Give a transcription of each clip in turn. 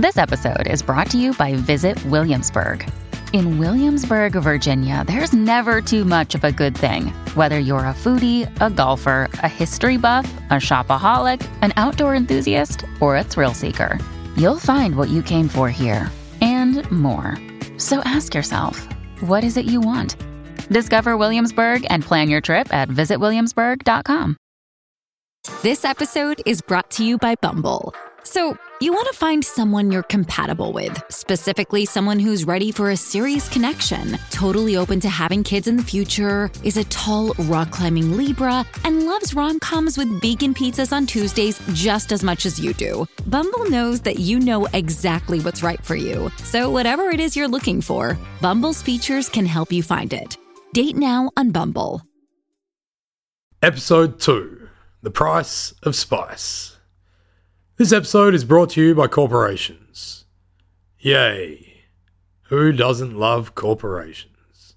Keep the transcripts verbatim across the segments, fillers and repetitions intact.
This episode is brought to you by Visit Williamsburg. In Williamsburg, Virginia, there's never too much of a good thing. Whether you're a foodie, a golfer, a history buff, a shopaholic, an outdoor enthusiast, or a thrill seeker, you'll find what you came for here and more. So ask yourself, what is it you want? Discover Williamsburg and plan your trip at visit williamsburg dot com. This episode is brought to you by Bumble. So, you want to find someone you're compatible with, specifically someone who's ready for a serious connection, totally open to having kids in the future, is a tall, rock-climbing Libra, and loves rom-coms with vegan pizzas on Tuesdays just as much as you do. Bumble knows that you know exactly what's right for you. So whatever it is you're looking for, Bumble's features can help you find it. Date now on Bumble. Episode two, The Price of Spice. This episode is brought to you by corporations. Yay, who doesn't love corporations?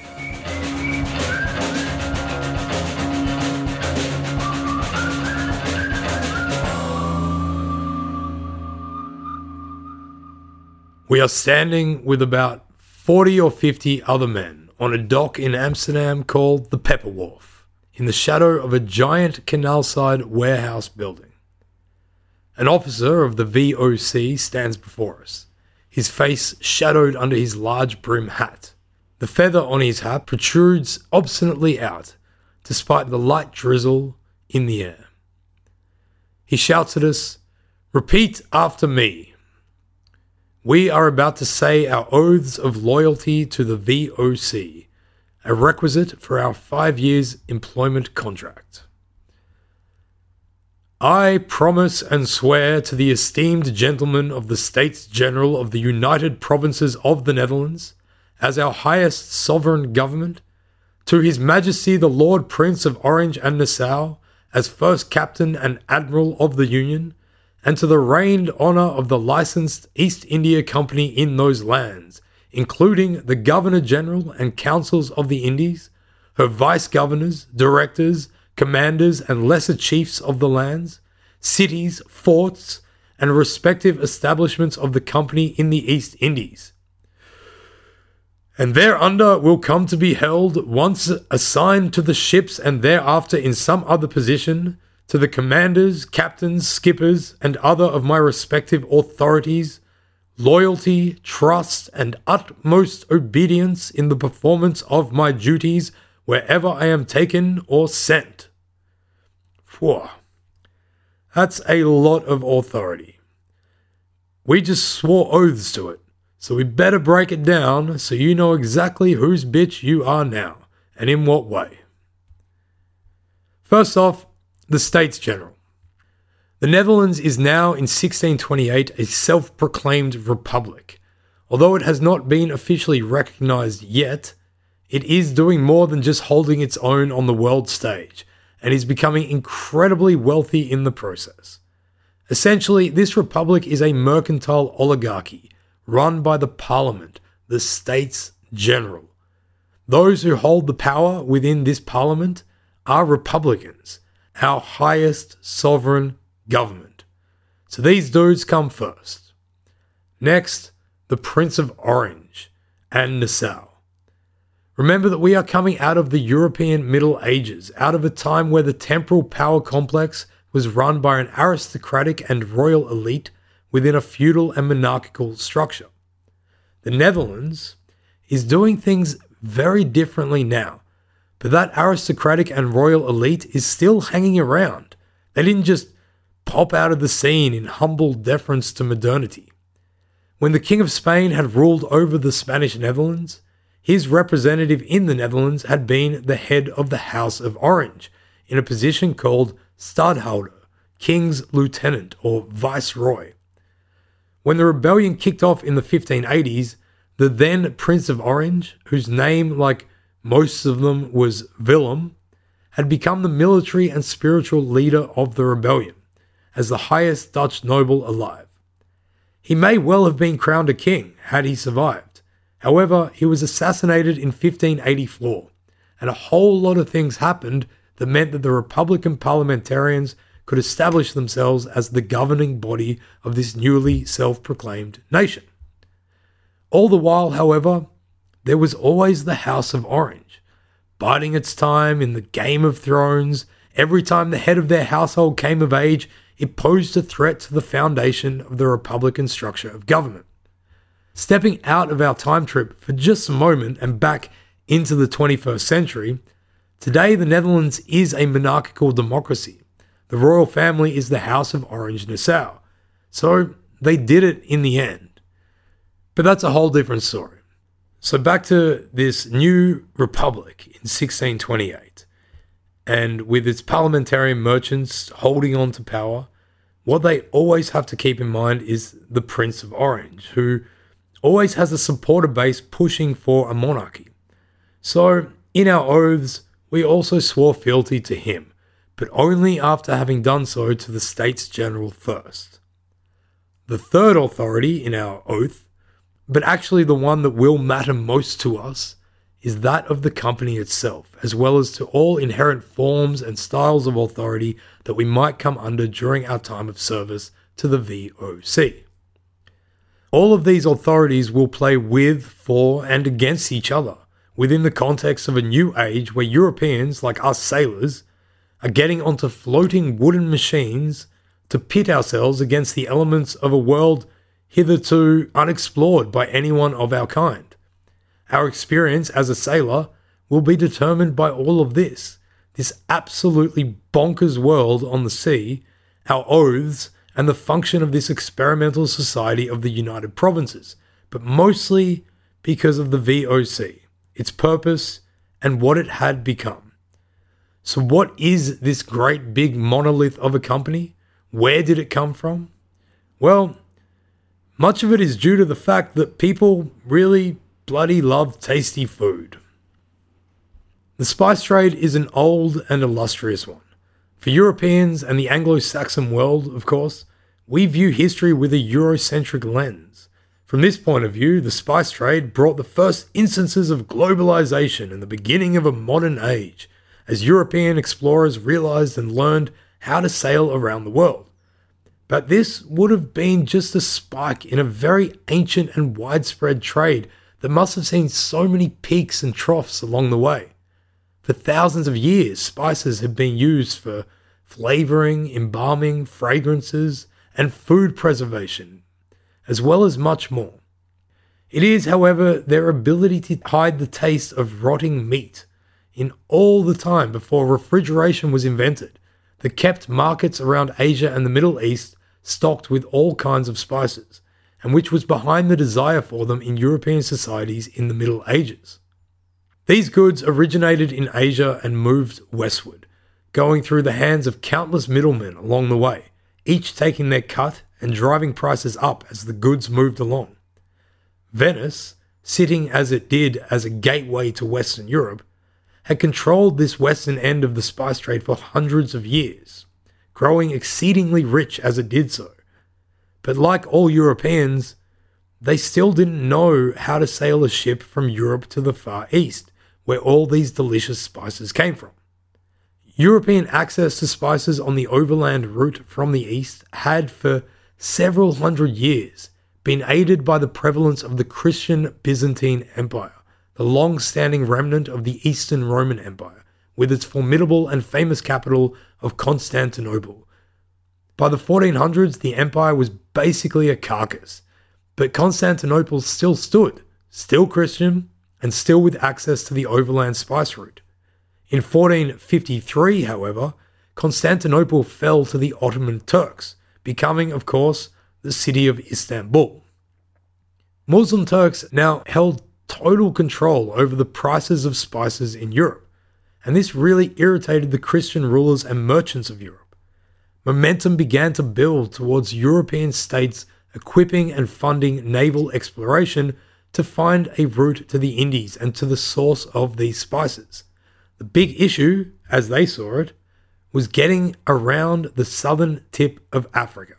We are standing with about forty or fifty other men on a dock in Amsterdam called the Pepper Wharf, in the shadow of a giant canal-side warehouse building. An officer of the V O C stands before us, his face shadowed under his large brim hat. The feather on his hat protrudes obstinately out, despite the light drizzle in the air. He shouts at us, "Repeat after me. We are about to say our oaths of loyalty to the V O C, a requisite for our five years employment contract. I promise and swear to the esteemed gentlemen of the States General of the United Provinces of the Netherlands, as our highest sovereign government, to His Majesty the Lord Prince of Orange and Nassau, as First Captain and Admiral of the Union, and to the reigned honour of the licensed East India Company in those lands, including the Governor-General and Councils of the Indies, her Vice-Governors, Directors, Commanders and lesser chiefs of the lands, cities, forts, and respective establishments of the company in the East Indies. And thereunder will come to be held, once assigned to the ships and thereafter in some other position, to the commanders, captains, skippers, and other of my respective authorities, loyalty, trust, and utmost obedience in the performance of my duties wherever I am taken or sent." Whew. That's a lot of authority. We just swore oaths to it, so we better break it down so you know exactly whose bitch you are now, and in what way. First off, the States General. The Netherlands is now in sixteen twenty-eight a self-proclaimed republic. Although it has not been officially recognised yet, it is doing more than just holding its own on the world stage, and is becoming incredibly wealthy in the process. Essentially, this republic is a mercantile oligarchy run by the parliament, the States General. Those who hold the power within this parliament are Republicans, our highest sovereign government. So these dudes come first. Next, the Prince of Orange and Nassau. Remember that we are coming out of the European Middle Ages, out of a time where the temporal power complex was run by an aristocratic and royal elite within a feudal and monarchical structure. The Netherlands is doing things very differently now, but that aristocratic and royal elite is still hanging around. They didn't just pop out of the scene in humble deference to modernity. When the King of Spain had ruled over the Spanish Netherlands, his representative in the Netherlands had been the head of the House of Orange, in a position called Stadhouder, King's Lieutenant or Viceroy. When the rebellion kicked off in the fifteen eighties, the then Prince of Orange, whose name, like most of them, was Willem, had become the military and spiritual leader of the rebellion, as the highest Dutch noble alive. He may well have been crowned a king had he survived. However, he was assassinated in fifteen eighty-four, and a whole lot of things happened that meant that the Republican parliamentarians could establish themselves as the governing body of this newly self-proclaimed nation. All the while, however, there was always the House of Orange, biding its time in the Game of Thrones. Every time the head of their household came of age, it posed a threat to the foundation of the Republican structure of government. Stepping out of our time trip for just a moment and back into the twenty-first century, today the Netherlands is a monarchical democracy. The royal family is the House of Orange-Nassau. So they did it in the end. But that's a whole different story. So back to this new republic in sixteen twenty-eight. And with its parliamentarian merchants holding on to power, what they always have to keep in mind is the Prince of Orange, who always has a supporter base pushing for a monarchy. So in our oaths, we also swore fealty to him, but only after having done so to the States General first. The third authority in our oath, but actually the one that will matter most to us, is that of the company itself, as well as to all inherent forms and styles of authority that we might come under during our time of service to the V O C. All of these authorities will play with, for, and against each other within the context of a new age where Europeans, like us sailors, are getting onto floating wooden machines to pit ourselves against the elements of a world hitherto unexplored by anyone of our kind. Our experience as a sailor will be determined by all of this, this absolutely bonkers world on the sea, our oaths, and the function of this experimental society of the United Provinces, but mostly because of the V O C, its purpose, and what it had become. So what is this great big monolith of a company? Where did it come from? Well, much of it is due to the fact that people really bloody love tasty food. The spice trade is an old and illustrious one. For Europeans and the Anglo-Saxon world, of course, we view history with a Eurocentric lens. From this point of view, the spice trade brought the first instances of globalization and the beginning of a modern age, as European explorers realized and learned how to sail around the world. But this would have been just a spike in a very ancient and widespread trade that must have seen so many peaks and troughs along the way. For thousands of years, spices have been used for flavoring, embalming, fragrances, and food preservation, as well as much more. It is, however, their ability to hide the taste of rotting meat in all the time before refrigeration was invented that kept markets around Asia and the Middle East stocked with all kinds of spices, and which was behind the desire for them in European societies in the Middle Ages. These goods originated in Asia and moved westward, going through the hands of countless middlemen along the way, each taking their cut and driving prices up as the goods moved along. Venice, sitting as it did as a gateway to Western Europe, had controlled this western end of the spice trade for hundreds of years, growing exceedingly rich as it did so. But like all Europeans, they still didn't know how to sail a ship from Europe to the Far East, where all these delicious spices came from. European access to spices on the overland route from the east had for several hundred years been aided by the prevalence of the Christian Byzantine Empire, the long-standing remnant of the Eastern Roman Empire, with its formidable and famous capital of Constantinople. By the fourteen hundreds, the empire was basically a carcass, but Constantinople still stood, still Christian, and still with access to the overland spice route. In fourteen fifty-three, however, Constantinople fell to the Ottoman Turks, becoming, of course, the city of Istanbul. Muslim Turks now held total control over the prices of spices in Europe, and this really irritated the Christian rulers and merchants of Europe. Momentum began to build towards European states equipping and funding naval exploration to find a route to the Indies and to the source of these spices. The big issue, as they saw it, was getting around the southern tip of Africa.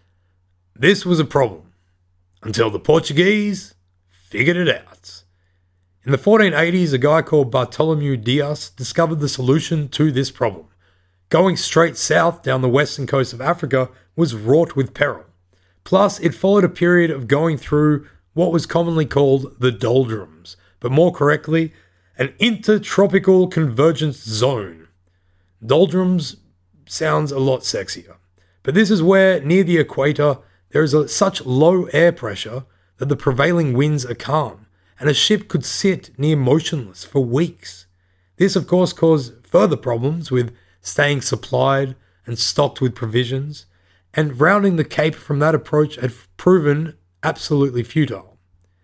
This was a problem, until the Portuguese figured it out. In the fourteen eighties, a guy called Bartolomeu Dias discovered the solution to this problem, Going straight south down the western coast of Africa was wrought with peril. Plus, it followed a period of going through what was commonly called the doldrums, but more correctly, an intertropical convergence zone. Doldrums sounds a lot sexier, but this is where, near the equator, there is a, such low air pressure that the prevailing winds are calm, and a ship could sit near motionless for weeks. This, of course, caused further problems with staying supplied and stocked with provisions, and rounding the Cape from that approach had proven absolutely futile.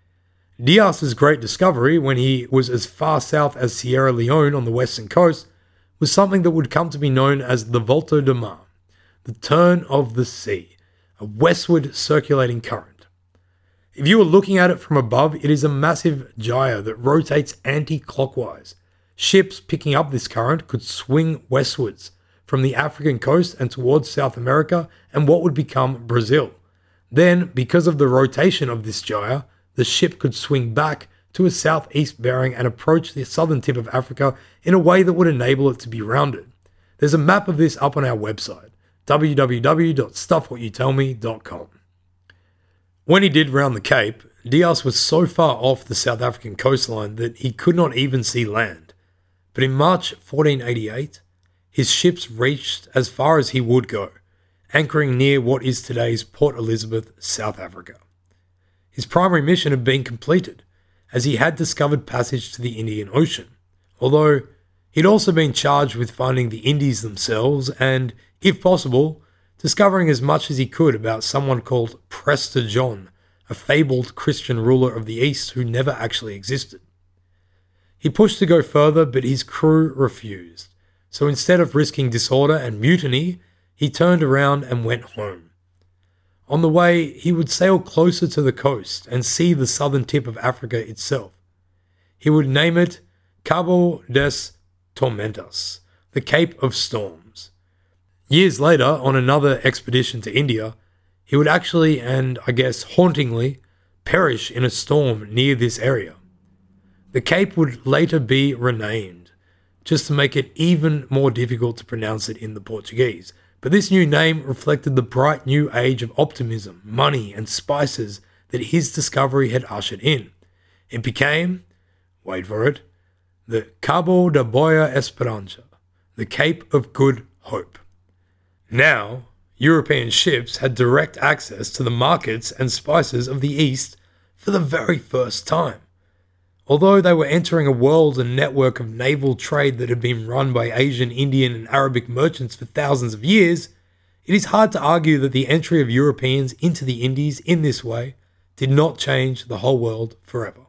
Dias's great discovery, when he was as far south as Sierra Leone on the western coast, was something that would come to be known as the Volta de Mar, the turn of the sea, a westward circulating current. If you are looking at it from above, it is a massive gyre that rotates anti-clockwise. Ships picking up this current could swing westwards from the African coast and towards South America and what would become Brazil. Then, because of the rotation of this gyre, the ship could swing back to a southeast bearing and approach the southern tip of Africa in a way that would enable it to be rounded. There's a map of this up on our website, w w w dot stuff what you tell me dot com. When he did round the Cape, Dias was so far off the South African coastline that he could not even see land. But in March fourteen eighty-eight, his ships reached as far as he would go, anchoring near what is today's Port Elizabeth, South Africa. His primary mission had been completed, as he had discovered passage to the Indian Ocean, although he'd also been charged with finding the Indies themselves and, if possible, discovering as much as he could about someone called Prester John, a fabled Christian ruler of the East who never actually existed. He pushed to go further, but his crew refused. So instead of risking disorder and mutiny, he turned around and went home. On the way, he would sail closer to the coast and see the southern tip of Africa itself. He would name it Cabo das Tormentas, the Cape of Storms. Years later, on another expedition to India, he would actually, and I guess hauntingly, perish in a storm near this area. The Cape would later be renamed, just to make it even more difficult to pronounce it in the Portuguese. But this new name reflected the bright new age of optimism, money, and spices that his discovery had ushered in. It became, wait for it, the Cabo da Boa Esperança, the Cape of Good Hope. Now, European ships had direct access to the markets and spices of the East for the very first time. Although they were entering a world and network of naval trade that had been run by Asian, Indian, and Arabic merchants for thousands of years, it is hard to argue that the entry of Europeans into the Indies in this way did not change the whole world forever.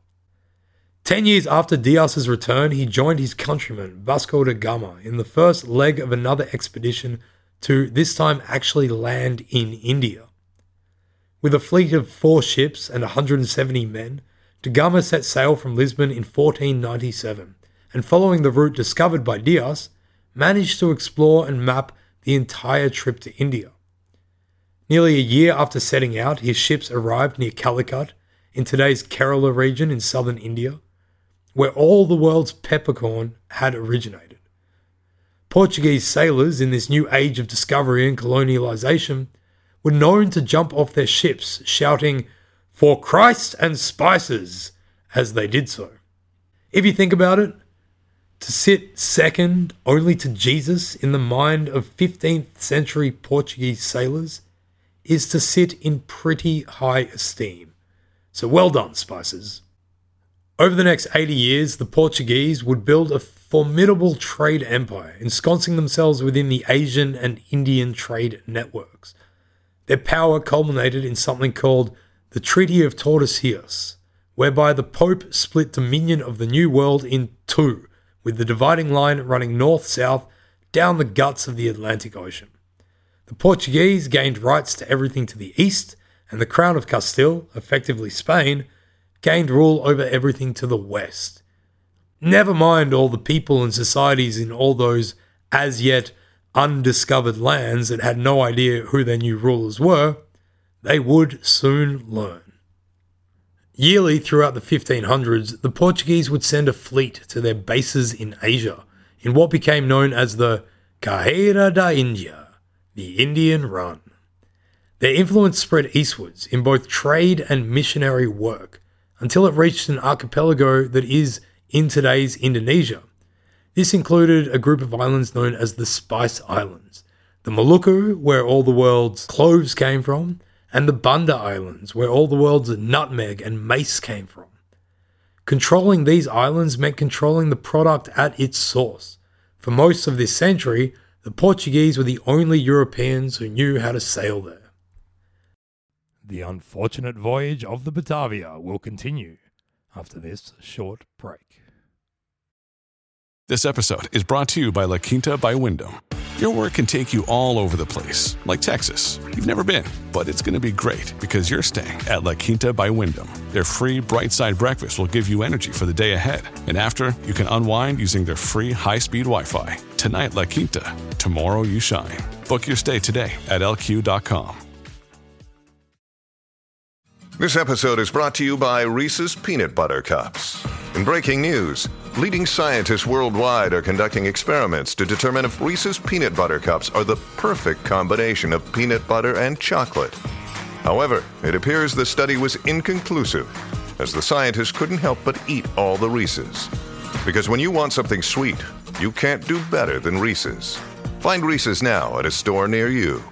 Ten years after Dias's return, he joined his countryman Vasco da Gama in the first leg of another expedition to this time actually land in India. With a fleet of four ships and one hundred seventy men, Da Gama set sail from Lisbon in fourteen ninety-seven, and following the route discovered by Dias, managed to explore and map the entire trip to India. Nearly a year after setting out, his ships arrived near Calicut, in today's Kerala region in southern India, where all the world's peppercorn had originated. Portuguese sailors in this new age of discovery and colonialization were known to jump off their ships shouting, "For Christ and spices," as they did so. If you think about it, to sit second only to Jesus in the mind of fifteenth century Portuguese sailors is to sit in pretty high esteem. So well done, spices. Over the next eighty years, the Portuguese would build a formidable trade empire, ensconcing themselves within the Asian and Indian trade networks. Their power culminated in something called the Treaty of Tordesillas, whereby the Pope split dominion of the New World in two, with the dividing line running north-south down the guts of the Atlantic Ocean. The Portuguese gained rights to everything to the east, and the Crown of Castile, effectively Spain, gained rule over everything to the west. Never mind all the people and societies in all those as yet undiscovered lands that had no idea who their new rulers were, they would soon learn. Yearly throughout the fifteen hundreds, the Portuguese would send a fleet to their bases in Asia, in what became known as the Carrera da India, the Indian Run. Their influence spread eastwards in both trade and missionary work until it reached an archipelago that is in today's Indonesia. This included a group of islands known as the Spice Islands, the Maluku, where all the world's cloves came from, and the Banda Islands, where all the world's nutmeg and mace came from. Controlling these islands meant controlling the product at its source. For most of this century, the Portuguese were the only Europeans who knew how to sail there. The unfortunate voyage of the Batavia will continue after this short break. This episode is brought to you by La Quinta by Wyndham. Your work can take you all over the place, like Texas. You've never been, but it's going to be great because you're staying at La Quinta by Wyndham. Their free Bright Side breakfast will give you energy for the day ahead. And after, you can unwind using their free high-speed Wi-Fi. Tonight, La Quinta. Tomorrow, you shine. Book your stay today at L Q dot com. This episode is brought to you by Reese's Peanut Butter Cups. In breaking news, leading scientists worldwide are conducting experiments to determine if Reese's Peanut Butter Cups are the perfect combination of peanut butter and chocolate. However, it appears the study was inconclusive, as the scientists couldn't help but eat all the Reese's. Because when you want something sweet, you can't do better than Reese's. Find Reese's now at a store near you.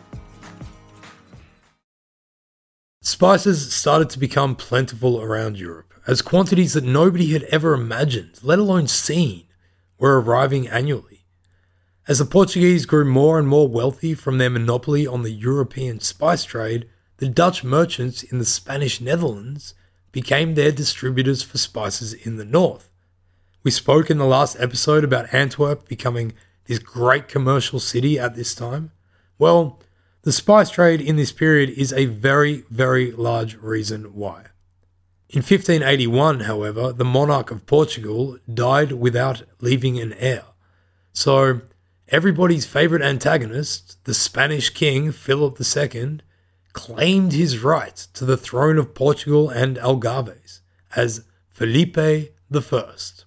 Spices started to become plentiful around Europe, as quantities that nobody had ever imagined, let alone seen, were arriving annually. As the Portuguese grew more and more wealthy from their monopoly on the European spice trade, the Dutch merchants in the Spanish Netherlands became their distributors for spices in the north. We spoke in the last episode about Antwerp becoming this great commercial city at this time. Well, the spice trade in this period is a very, very large reason why. In fifteen eighty-one, however, the monarch of Portugal died without leaving an heir. So, everybody's favourite antagonist, the Spanish king Philip the Second, claimed his right to the throne of Portugal and Algarves as Felipe the First.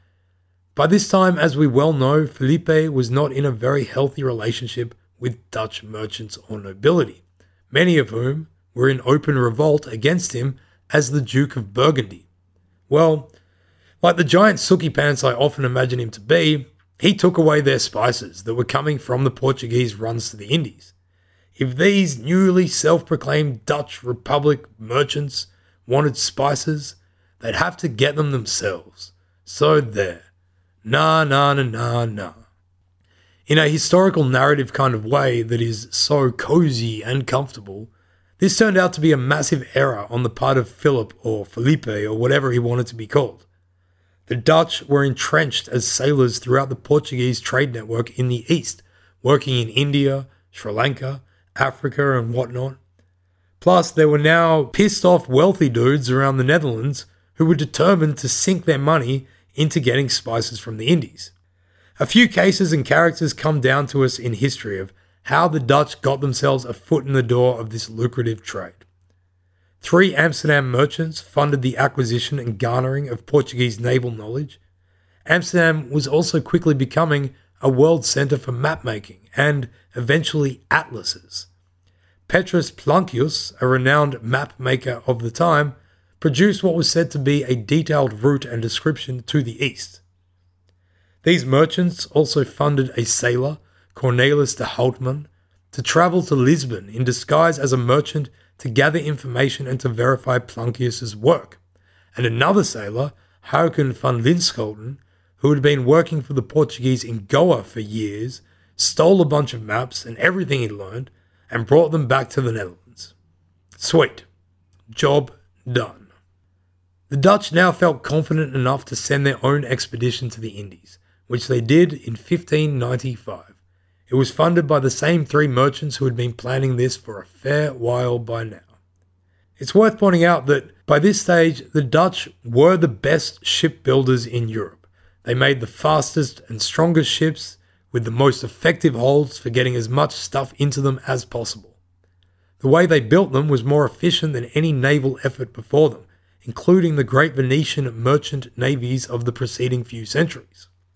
By this time, as we well know, Felipe was not in a very healthy relationship with Dutch merchants or nobility, many of whom were in open revolt against him as the Duke of Burgundy. Well, like the giant sookie pants I often imagine him to be, he took away their spices that were coming from the Portuguese runs to the Indies. If these newly self-proclaimed Dutch Republic merchants wanted spices, they'd have to get them themselves. So there. Nah, nah, nah, nah, nah. In a historical narrative kind of way that is so cozy and comfortable, this turned out to be a massive error on the part of Philip or Felipe or whatever he wanted to be called. The Dutch were entrenched as sailors throughout the Portuguese trade network in the east, working in India, Sri Lanka, Africa and whatnot. Plus, there were now pissed off wealthy dudes around the Netherlands who were determined to sink their money into getting spices from the Indies. A few cases and characters come down to us in history of how the Dutch got themselves a foot in the door of this lucrative trade. Three Amsterdam merchants funded the acquisition and garnering of Portuguese naval knowledge. Amsterdam was also quickly becoming a world centre for map making and eventually atlases. Petrus Plancius, a renowned map maker of the time, produced what was said to be a detailed route and description to the east. These merchants also funded a sailor, Cornelis de Houtman, to travel to Lisbon in disguise as a merchant to gather information and to verify Plancius's work, and another sailor, Hauken van Linschoten, who had been working for the Portuguese in Goa for years, stole a bunch of maps and everything he'd learned and brought them back to the Netherlands. Sweet. Job done. The Dutch now felt confident enough to send their own expedition to the Indies, which they did in fifteen ninety-five. It was funded by the same three merchants who had been planning this for a fair while by now. It's worth pointing out that by this stage, the Dutch were the best shipbuilders in Europe. They made the fastest and strongest ships with the most effective holds for getting as much stuff into them as possible. The way they built them was more efficient than any naval effort before them, including the great Venetian merchant navies of the preceding few centuries.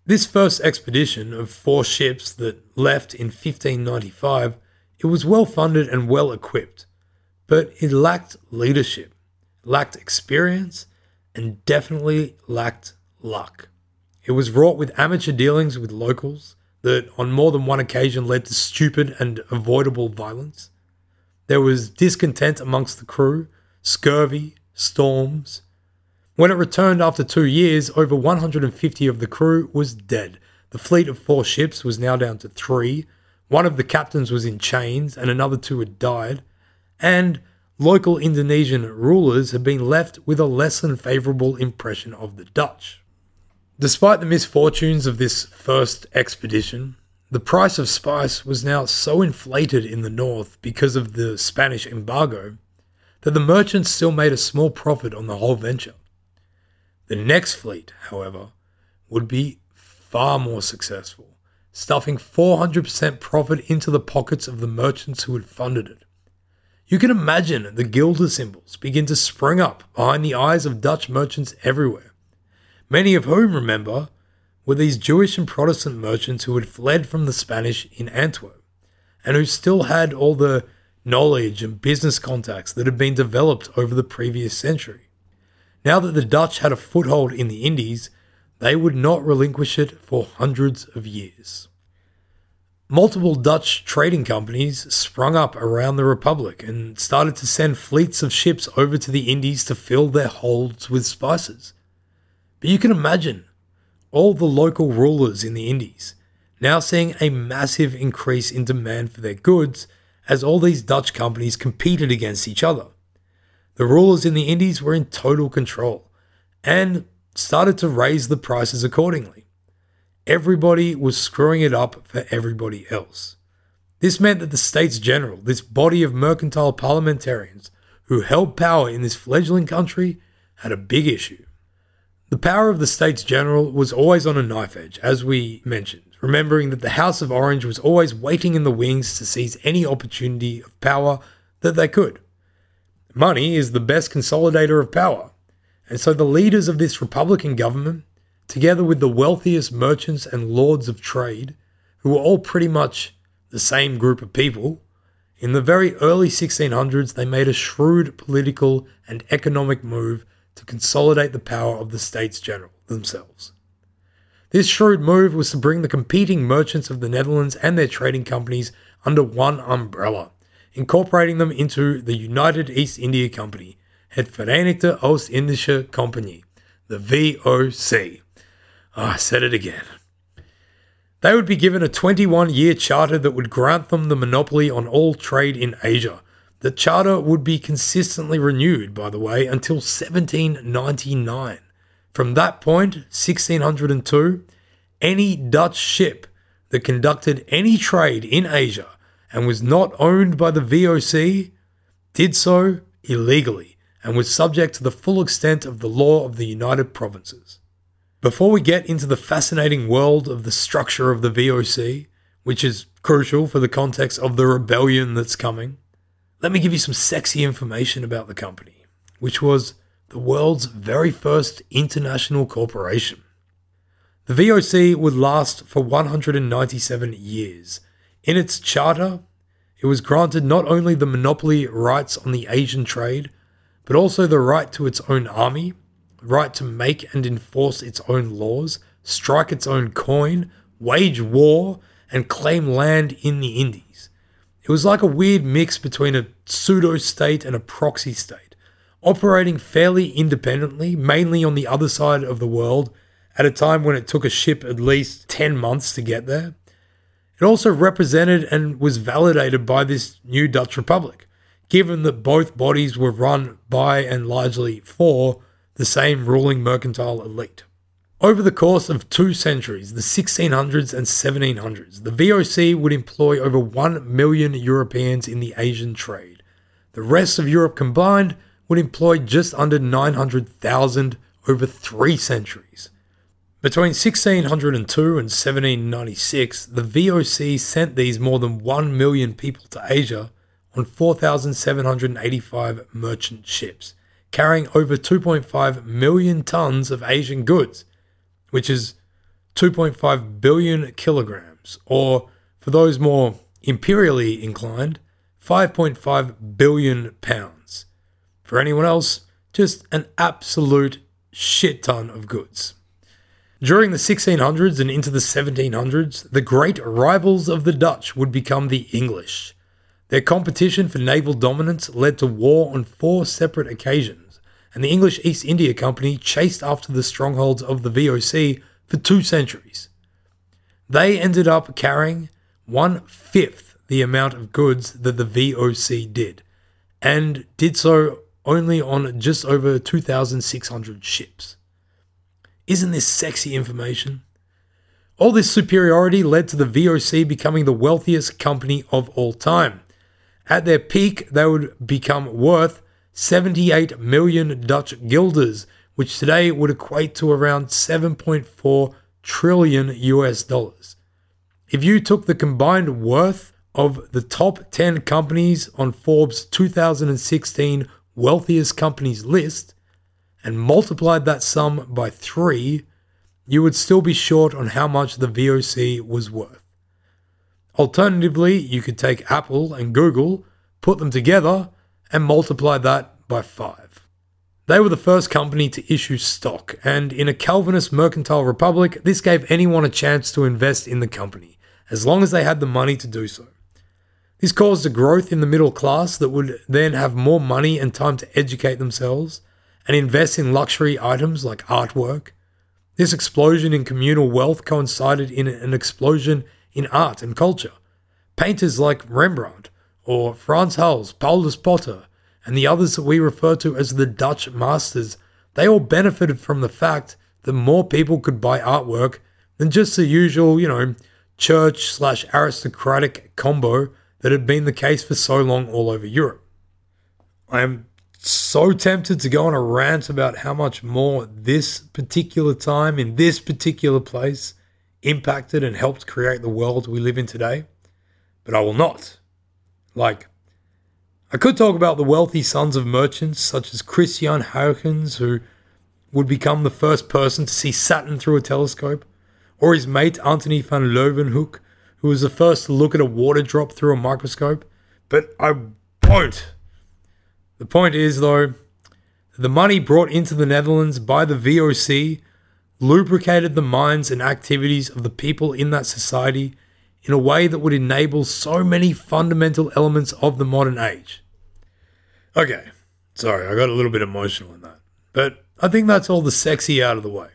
This first expedition of four ships that left in fifteen ninety-five, it was well funded and well equipped, but it lacked leadership, lacked experience, and definitely lacked luck. It was wrought with amateur dealings with locals that on more than one occasion led to stupid and avoidable violence. There was discontent amongst the crew, scurvy, storms. When it returned after two years, over one hundred fifty of the crew was dead. The fleet of four ships was now down to three. One of the captains was in chains and another two had died. And local Indonesian rulers had been left with a less than favourable impression of the Dutch. Despite the misfortunes of this first expedition, the price of spice was now so inflated in the north because of the Spanish embargo that the merchants still made a small profit on the whole venture. The next fleet, however, would be far more successful, stuffing four hundred percent profit into the pockets of the merchants who had funded it. You can imagine the guilder symbols begin to spring up behind the eyes of Dutch merchants everywhere, many of whom, remember, were these Jewish and Protestant merchants who had fled from the Spanish in Antwerp, and who still had all the knowledge and business contacts that had been developed over the previous century. Now that the Dutch had a foothold in the Indies, they would not relinquish it for hundreds of years. Multiple Dutch trading companies sprung up around the Republic and started to send fleets of ships over to the Indies to fill their holds with spices. But you can imagine all the local rulers in the Indies now seeing a massive increase in demand for their goods as all these Dutch companies competed against each other. The rulers in the Indies were in total control and started to raise the prices accordingly. Everybody was screwing it up for everybody else. This meant that the States General, this body of mercantile parliamentarians who held power in this fledgling country, had a big issue. The power of the States General was always on a knife edge, as we mentioned, remembering that the House of Orange was always waiting in the wings to seize any opportunity of power that they could. Money is the best consolidator of power, and so the leaders of this Republican government, together with the wealthiest merchants and lords of trade, who were all pretty much the same group of people, in the very early sixteen hundreds they made a shrewd political and economic move to consolidate the power of the States General themselves. This shrewd move was to bring the competing merchants of the Netherlands and their trading companies under one umbrella, incorporating them into the United East India Company, Het Verenigde Oost-Indische Compagnie, the V O C. Oh, I said it again. They would be given a twenty-one year charter that would grant them the monopoly on all trade in Asia. The charter would be consistently renewed, by the way, until seventeen ninety-nine. From that point, sixteen oh two, any Dutch ship that conducted any trade in Asia and was not owned by the V O C did so illegally and was subject to the full extent of the law of the United Provinces. Before we get into the fascinating world of the structure of the V O C, which is crucial for the context of the rebellion that's coming, let me give you some sexy information about the company, which was the world's very first international corporation. The V O C would last for one hundred ninety-seven years. In its charter, it was granted not only the monopoly rights on the Asian trade, but also the right to its own army, right to make and enforce its own laws, strike its own coin, wage war, and claim land in the Indies. It was like a weird mix between a pseudo-state and a proxy state, operating fairly independently, mainly on the other side of the world, at a time when it took a ship at least ten months to get there. It also represented and was validated by this new Dutch Republic, given that both bodies were run by and largely for the same ruling mercantile elite. Over the course of two centuries, the sixteen hundreds and seventeen hundreds, the V O C would employ over one million Europeans in the Asian trade. The rest of Europe combined would employ just under nine hundred thousand over three centuries. Between sixteen oh two and seventeen ninety-six, the V O C sent these more than one million people to Asia on four thousand seven hundred eighty-five merchant ships, carrying over two point five million tons of Asian goods, which is two point five billion kilograms, or for those more imperially inclined, five point five billion pounds. For anyone else, just an absolute shit ton of goods. During the sixteen hundreds and into the seventeen hundreds, the great rivals of the Dutch would become the English. Their competition for naval dominance led to war on four separate occasions, and the English East India Company chased after the strongholds of the V O C for two centuries. They ended up carrying one-fifth the amount of goods that the V O C did, and did so only on just over two thousand six hundred ships. Isn't this sexy information? All this superiority led to the V O C becoming the wealthiest company of all time. At their peak, they would become worth seventy-eight million Dutch guilders, which today would equate to around seven point four trillion U S dollars. If you took the combined worth of the top ten companies on Forbes two thousand sixteen wealthiest companies list and multiplied that sum by three, you would still be short on how much the V O C was worth. Alternatively, you could take Apple and Google, put them together, and multiply that by five. They were the first company to issue stock, and in a Calvinist mercantile republic, this gave anyone a chance to invest in the company, as long as they had the money to do so. This caused a growth in the middle class that would then have more money and time to educate themselves and invest in luxury items like artwork. This explosion in communal wealth coincided in an explosion in art and culture. Painters like Rembrandt or Frans Hals, Paulus Potter, and the others that we refer to as the Dutch masters, they all benefited from the fact that more people could buy artwork than just the usual, you know, church slash aristocratic combo that had been the case for so long all over Europe. I am so tempted to go on a rant about how much more this particular time in this particular place impacted and helped create the world we live in today, but I will not. Like, I could talk about the wealthy sons of merchants such as Christian Huygens, who would become the first person to see Saturn through a telescope, or his mate Antony van Leeuwenhoek, who was the first to look at a water drop through a microscope, but I won't. The point is, though, the money brought into the Netherlands by the V O C lubricated the minds and activities of the people in that society in a way that would enable so many fundamental elements of the modern age. Okay, sorry, I got a little bit emotional in that, but I think that's all the sexy out of the way.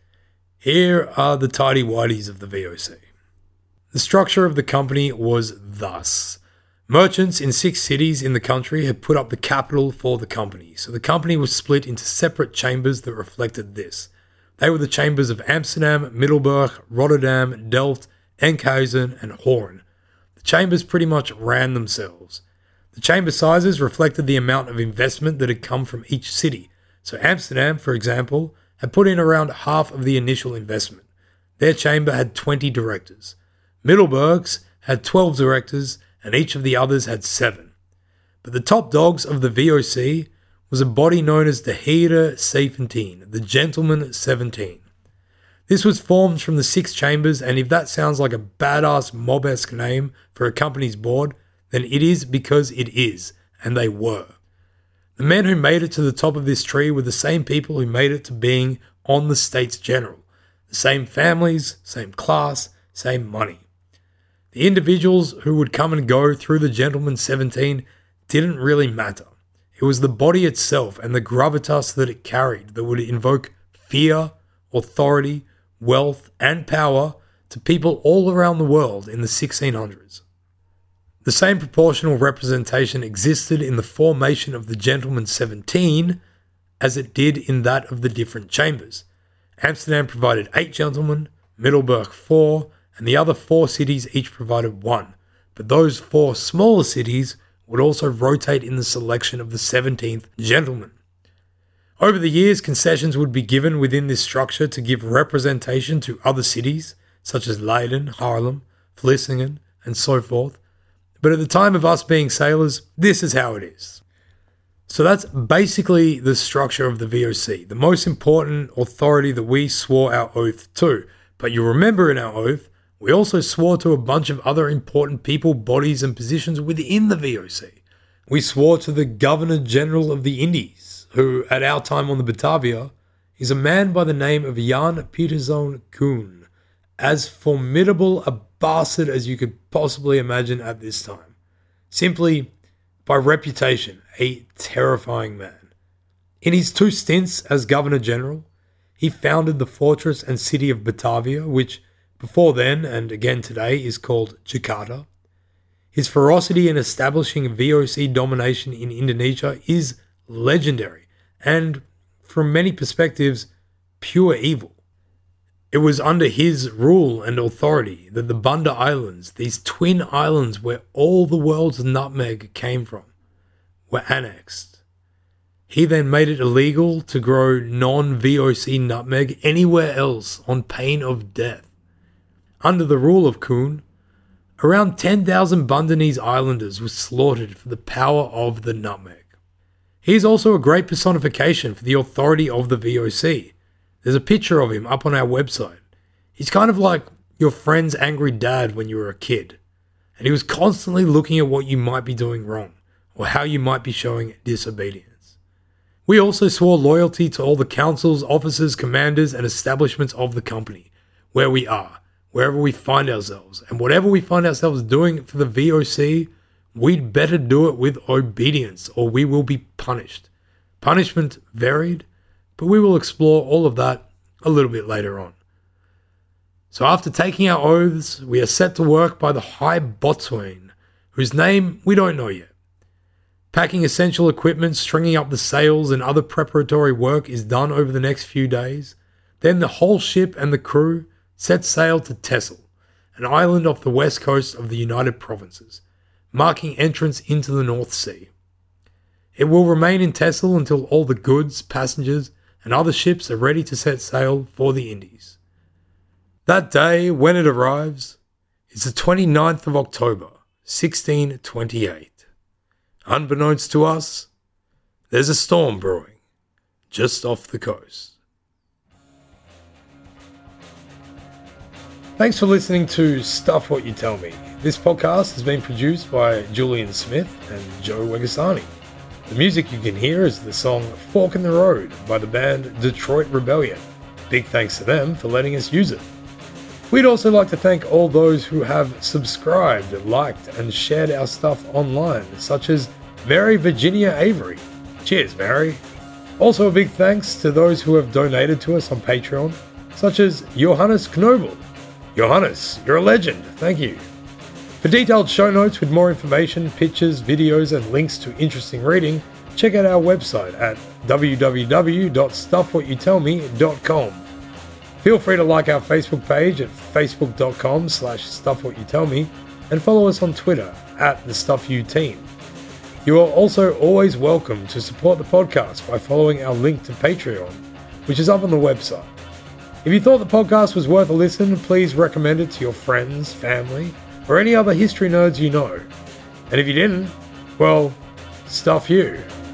Here are the tidy-whities of the V O C. The structure of the company was thus. Merchants in six cities in the country had put up the capital for the company, so the company was split into separate chambers that reflected this. They were the chambers of Amsterdam, Middelburg, Rotterdam, Delft, Enkhuizen, and Hoorn. The chambers pretty much ran themselves. The chamber sizes reflected the amount of investment that had come from each city. So Amsterdam, for example, had put in around half of the initial investment. Their chamber had twenty directors. Middelburg's had twelve directors, and each of the others had seven. But the top dogs of the V O C was a body known as the Heren Seventeen, the Gentlemen Seventeen. This was formed from the six chambers, and if that sounds like a badass mob-esque name for a company's board, then it is because it is, and they were. The men who made it to the top of this tree were the same people who made it to being on the States General. The same families, same class, same money. The individuals who would come and go through the Gentlemen Seventeen didn't really matter. It was the body itself and the gravitas that it carried that would invoke fear, authority, wealth, and power to people all around the world in the sixteen hundreds. The same proportional representation existed in the formation of the Gentlemen Seventeen as it did in that of the different chambers. Amsterdam provided eight gentlemen, Middelburg four, and the other four cities each provided one, but those four smaller cities would also rotate in the selection of the seventeenth gentleman. Over the years, concessions would be given within this structure to give representation to other cities, such as Leiden, Haarlem, Vlissingen, and so forth, but at the time of us being sailors, this is how it is. So that's basically the structure of the V O C, the most important authority that we swore our oath to. But you remember in our oath, we also swore to a bunch of other important people, bodies and positions within the V O C. We swore to the Governor General of the Indies, who at our time on the Batavia is a man by the name of Jan Pieterszoon Koen, as formidable a bastard as you could possibly imagine at this time. Simply, by reputation, a terrifying man. In his two stints as Governor General, he founded the fortress and city of Batavia, which before then, and again today, is called Jakarta. His ferocity in establishing V O C domination in Indonesia is legendary, and from many perspectives, pure evil. It was under his rule and authority that the Banda Islands, these twin islands where all the world's nutmeg came from, were annexed. He then made it illegal to grow non-V O C nutmeg anywhere else on pain of death. Under the rule of Koen, around ten thousand Bundanese islanders were slaughtered for the power of the nutmeg. He is also a great personification for the authority of the V O C. There's a picture of him up on our website. He's kind of like your friend's angry dad when you were a kid, and he was constantly looking at what you might be doing wrong, or how you might be showing disobedience. We also swore loyalty to all the councils, officers, commanders, and establishments of the company, where we are, wherever we find ourselves, and whatever we find ourselves doing for the V O C, we'd better do it with obedience, or we will be punished. Punishment varied, but we will explore all of that a little bit later on. So after taking our oaths, we are set to work by the High Boatswain, whose name we don't know yet. Packing essential equipment, stringing up the sails, and other preparatory work is done over the next few days. Then the whole ship and the crew set sail to Texel, an island off the west coast of the United Provinces, marking entrance into the North Sea. It will remain in Texel until all the goods, passengers, and other ships are ready to set sail for the Indies. That day, when it arrives, is the twenty-ninth of October, sixteen twenty-eight. Unbeknownst to us, there's a storm brewing just off the coast. Thanks for listening to Stuff What You Tell Me. This podcast has been produced by Julian Smith and Joe Wegasani. The music you can hear is the song Fork in the Road by the band Detroit Rebellion. Big thanks to them for letting us use it. We'd also like to thank all those who have subscribed, liked, and shared our stuff online, such as Mary Virginia Avery. Cheers, Mary. Also a big thanks to those who have donated to us on Patreon, such as Johannes Knobel. Johannes, you're a legend. Thank you. For detailed show notes with more information, pictures, videos, and links to interesting reading, check out our website at w w w dot stuff what you tell me dot com. Feel free to like our Facebook page at facebook dot com slash stuff what you tell me and follow us on Twitter at the Stuff You Team. You are also always welcome to support the podcast by following our link to Patreon, which is up on the website. If you thought the podcast was worth a listen, please recommend it to your friends, family, or any other history nerds you know. And if you didn't, well, stuff you.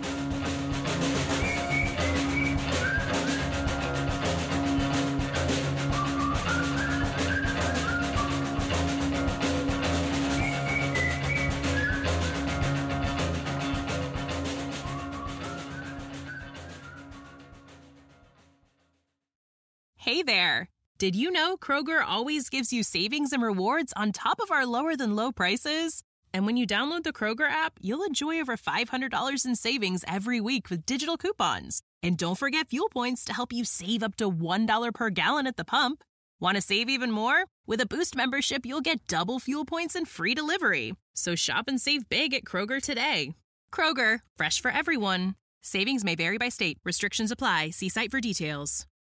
Hey there! Did you know Kroger always gives you savings and rewards on top of our lower-than-low prices? And when you download the Kroger app, you'll enjoy over five hundred dollars in savings every week with digital coupons. And don't forget fuel points to help you save up to one dollar per gallon at the pump. Want to save even more? With a Boost membership, you'll get double fuel points and free delivery. So shop and save big at Kroger today. Kroger, fresh for everyone. Savings may vary by state. Restrictions apply. See site for details.